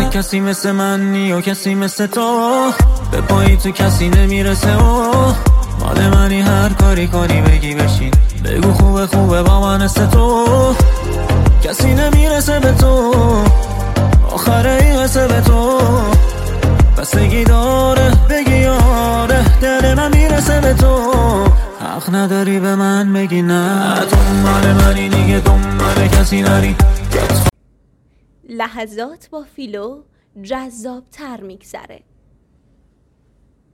کسی مثل من نی و کسی مثل تو، به پایی تو کسی نمیرسه و مال منی، هر کاری کنی بگی بشین، بگو خوبه خوبه با من است تو، کسی نمیرسه به تو، آخره این قصه به تو بستگی داره، بگی آره دل من میرسه به تو، حق نداری به من بگی نه، تو مال منی دیگه، دنبال کسی نری. لحظات با فیلو جذاب تر میگذره.